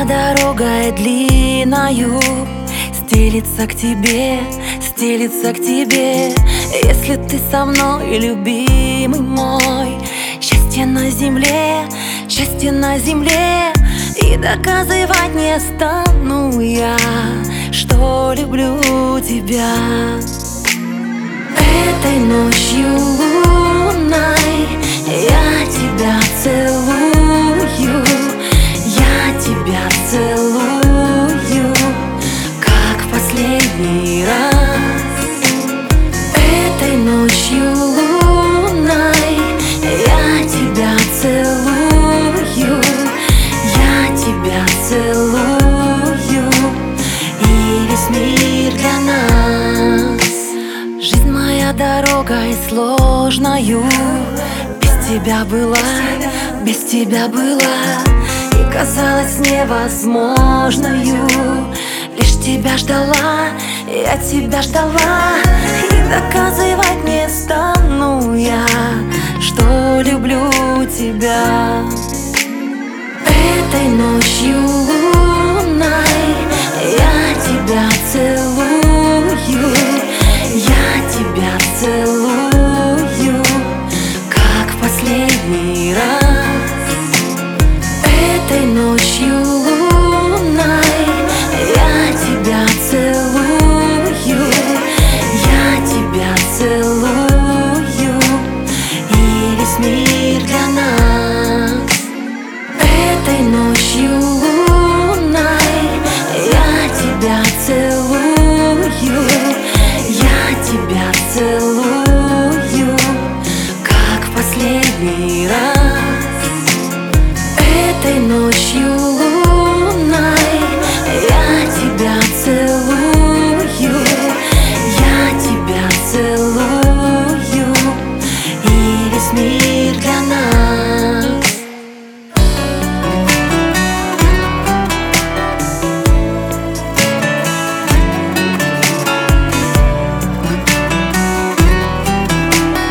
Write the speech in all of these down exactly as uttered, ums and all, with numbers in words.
дорогой длинною стелится к тебе, стелится к тебе. Если ты со мной, любимый мой, счастье на земле, счастье на земле. И доказывать не стану я, что люблю тебя. Этой ночью лунной я тебя целую, я тебя целую, как в последний раз. Этой ночью лунной я тебя целую, я тебя целую, и весь мир для нас. Жизнь моя дорогой сложною без тебя была, без тебя была, и казалось невозможною. Лишь тебя ждала, я тебя ждала, и доказывать не стану я, что люблю тебя. Этой ночью лунной я тебя целую, я тебя целую, как в последний раз. Этой ночью лунной я тебя целую, я тебя целую, и весь мир для нас. Этой ночью лунной я тебя целую, я тебя целую, как в последний раз. Этой ночью лунной я тебя целую, я тебя целую, и весь мир для нас.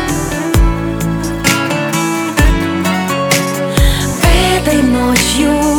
Этой ночью